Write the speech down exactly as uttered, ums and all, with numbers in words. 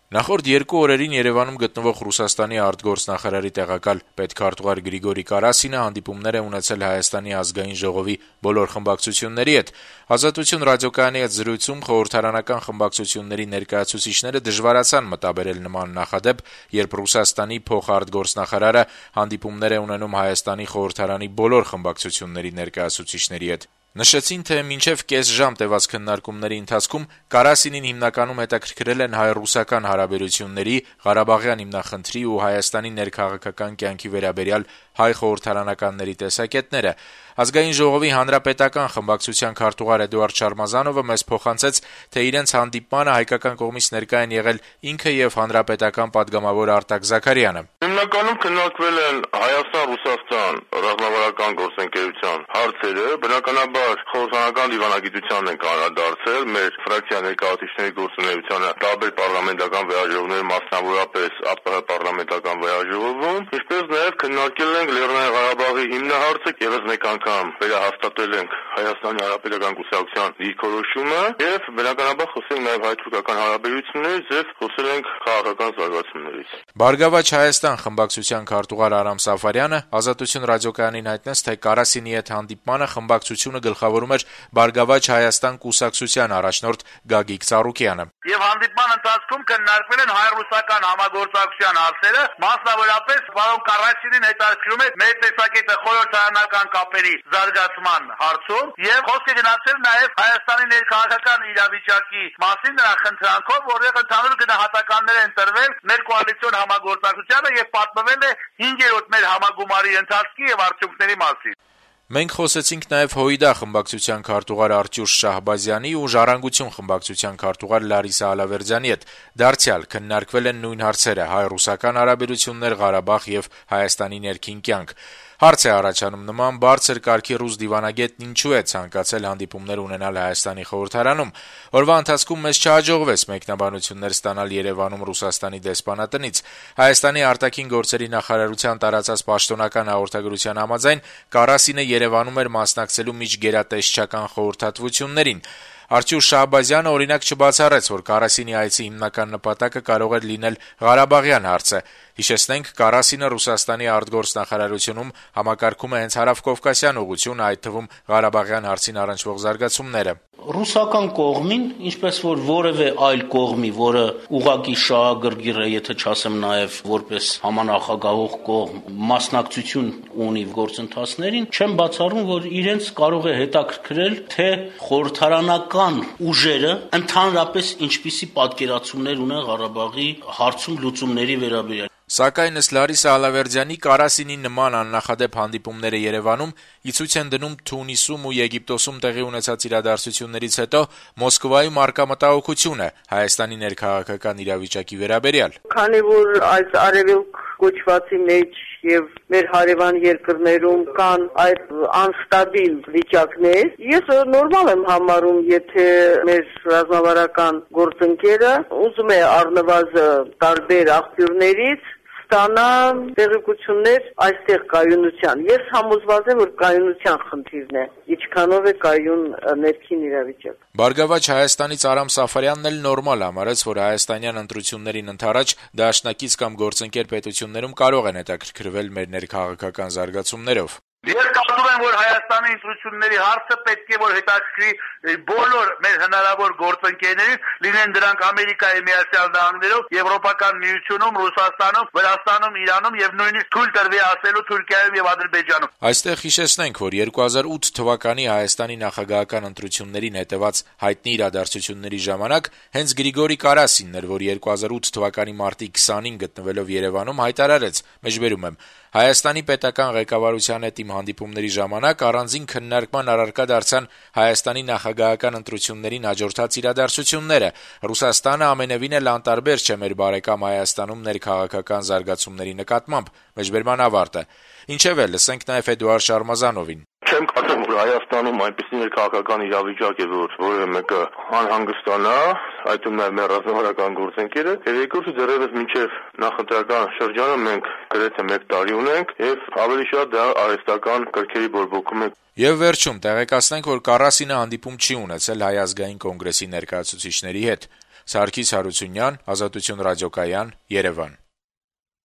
Նախորդ երկու օրերին Երևանում գտնվող Ռուսաստանի արտգործնախարարի տեղակալ պետքարտուղար Գրիգորի Կարասինը հանդիպումներ է ունեցել Հայաստանի ազգային ժողովի բոլոր խմբակցությունների հետ։ Ազատություն ռադիոկայանի հետ զրույցում խորհրդարանական խմբակցությունների ներկայացուցիչները դժվարացան մտաբերել նման նախադեպ, երբ Ռուսաստանի փոխարտգործնախարարը հանդիպումներ է ունենում Հայաստանի խորհրդարանի բոլոր խմբակցությունների ներկայացուցիչների հետ։ Նշեցին, թե մինչև կես ժամ տևած քննարկումների ընթացքում Կարասինին հիմնականում հետաքրքրել են հայ-ռուսական հարաբերությունների, Ղարաբաղյան հիմնախնդրի ու Հայաստանի ներքաղաքական կյանքի վերաբերյալ հայ խորհրդարանականների տեսակետները։ Ազգային ժողովի հանրապետական խմբակցության քարտուղար Էդուարդ Շարմազանովը մեզ փոխանցեց, թե իրենց հանդիպմանը հայկական կողմից ներկա են եղել ինքը եւ հանրապետական պատգամավոր Արտակ Զաքարյանը։ Հիմնականում քննարկվել են Հայաստան-Ռուսաստան ռազմավարական գործընկերության հարցերը, բնականաբար խորհրդարանական դիվանագիտությանն են անդրադարձել մեր ֆրակցիա ներկայացուցիչների գործունեությանը տարբեր պարլամենտական վեհաժողովների, մասնավորապես ԱՊՀ պարլամենտական վեհաժողովում, ինչպես նաեւ քննարկել ենք Լեռնային Ղարաբաղի հիմնահարցը, եւս մեկ անգամ վերահաստատել ենք Հայաստանի Հանրապետական կուսակցության դիրքորոշումը եւ բնականաբար խոսել նաեւ հայ-թուրքական հարաբերություններից եւ խոսել ենք քաղաքական զարգացումներից։ Բարգավաճ Հայաստան խմբակցության քարտուղար Արամ Սաֆարյանը Ազատություն ռադիոկայանին հայտնեց, թե Կարասինի հետ հանդիպմանը խմբակցությունը գլխավորում էր Բարգավաճ Հայաստան կուսակցության առաջնորդ Գագիկ Ծառուկյանը։ Եվ հանդիպման ընթացքում քննարկվել են հայ-ռուսական համագործակցության հարցերը, մասնավորապես պարոն Կարասինին հետաքրքրում է մեր տեսակետը խորհրդարանական կապերի զարգացման հարցում եւ խոսքը գնացել նաեւ Հայաստանի ներքաղաքական իրավիճակի մասին նրա խնդրանքով, որեղ ընդհանուր գնահատականներ են տրվել մեր կոալիցիոն համագործակցությանը եւ պատմվել է հինգերորդ մեր համագումարի ընթացքի եւ արդյունքների մասին։ Մենք խոսեցինք նաև Հոյդա խմբակցության քարտուղար Արտյուշ Շահբազյանի ու Ժառանգություն խմբակցության քարտուղար Լարիսա Ալավերդյանի հետ։ Դարձյալ քննարկվել են նույն հարցերը՝ հայ-ռուսական հարաբերություններ, Ղարաբաղ եւ Հայաստանի ներքին կյանք։ Հարց է առաջանում՝ նման բարձր կարգի ռուս դիվանագետն ինչու է ցանկացել հանդիպումներ ունենալ Հայաստանի խորհրդարանում։ Օրվա ընթացքում մեզ չհաջողվեց մեկնաբանություններ ստանալ Երևանում Ռուսաստանի դեսպանատնից։ Հայաստանի արտաքին գործերի նախարարության տարածած պաշտոնական հաղորդագրության համաձայն Կարասինը Երևանում էր մասնակցելու միջգերատեսչական խորհրդատվություններին։ Արտյուշ Շահբազյանը օրինակ չբացառեց, որ Կարասինի այցի հիմնական նպատակը կարող էր լինել Ղարաբաղյան հարցը։ Հիշեցնենք, Կարասինը Ռուսաստանի արտգործնախարարությունում համակարգում է հենց հարավկովկասյան ուղղությունը, այդ թվում Ղարաբաղյան հարցին առնչվող զարգացումները։ Ռուսական կողմին, ինչպես որ որևէ այլ կողմի, որը ուղղակի շահագրգիռ է, եթե չասեմ նաև որպես համանախագահող կողմ, մասնակցություն ունի գործընթացներին, չեմ բացառում, որ իրենց կարող է հետաքրքրել, թե խորհրդարանական ուժերը ընդհանրապես ինչպիսի պատկերացումներ ունեն Ղարաբաղի հարցում լուծումների վերաբերյալ։ Սակայն ըստ Լարիսա Ալավերդյանի Կարասինի նման աննախադեպ հանդիպումները Երևանում ի ցույց են դնում Թունիսում ու Եգիպտոսում տեղի ունեցած իրադարձություններից հետո Մոսկվայում առկա մտահոգությունը Հայաստանի ներքաղաքական իրավիճակի վերաբերյալ։ Քանի որ այս արևելք կոչվածի մեջ եւ մեր հարևան երկրներում կան այդ անստաբիլ վիճակներ, ես նորմալ եմ համարում, եթե մեր ռազմավարական գործընկերը ուզում է առնվազն տարբեր աղբյուրներից ստանա տեղեկություններ այստեղ կայունության։ Ես համոզված եմ, որ կայունության խնդիրն է, ինչքանով է կայուն ներքին իրավիճակ։ Բարգավաճ Հայաստանից Արամ Սաֆարյանն էլ նորմալ համարեց, որ հայաստանյան ընտրություններին ընդառաջ դաշնակից կամ գործընկեր պետություններում կարող են հետաքրքրվել մեր ներքաղաքական զարգացումներով։ Ես կարծում եմ, որ Հայաստանի ընտրությունների հարցը պետք է որ հետաքրքրի բոլոր մեր հնարավոր գործընկերներին, լինեն դրանք Ամերիկայի Միացյալ Նահանգներում, Եվրոպական միությունում, Ռուսաստանում, Վրաստանում, Իրանում եւ նույնիսկ թույլ տրվի ասելու Թուրքիայում եւ Ադրբեջանում։ Այստեղ հիշեցնենք, որ երկու հազար ութ թվականի Հայաստանի նախագահական ընտրություններին հետևած հայտնի իրադարձությունների ժամանակ հենց Գրիգորի Կարասինն էր, որ երկու հազար ութ թվականի մարտի քսանին գտնվելով Երևանում հայտարարեց. «Մեջբերում եմ, Հայաստանի պետական ղեկավարության հետ իմ հանդիպումների ժամանակ առանձին քննարկման առարկա դարձան Հայաստանի նախագահական ընտրություններին հաջորդած իրադարձությունները։ Ռուսաստանը ամենևին էլ անտարբեր չէ մեր բարեկամ Հայաստանում ներքաղաքական զարգացումների նկատմամբ»։ Մեջբերման ավարտը։ Ինչևէ, լսենք նաև Էդուարդ Շարմազանովին։ Չեմ կարծում, որ Հայաստանում այնպիսի ներքաղաքական իրավիճակ է, որ որևէ մեկը անհանգստանա, այդում նաև մեր ռազմավարական գործընկերը, եւ երկրորդը դեռևս մինչև նախընտրական շրջանը մենք գրեթե մեկ տարի ունենք եւ ավելի շատ դա արհեստական կրքերի բորբոքում է։ Եվ վերջում տեղեկացնենք, որ Կարասինը հանդիպում չի ունեցել Հայ ազգային կոնգրեսի ներկայացուցիչների հետ։ Սարգիս Հարությունյան, Ազատություն ռադիոկայան, Երևան։